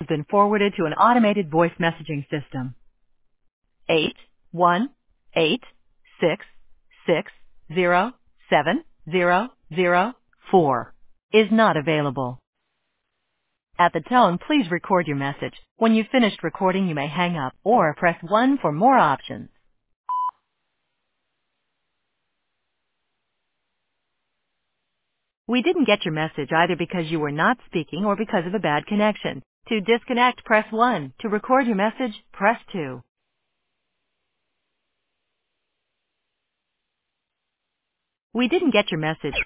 been forwarded to an automated voice messaging system. 81866707004 is not available. At the tone, please record your message. When you've finished recording, you may hang up or press 1 for more options. We didn't get your message either because you were not speaking or because of a bad connection. To disconnect, press 1. To record your message, press 2. We didn't get your message.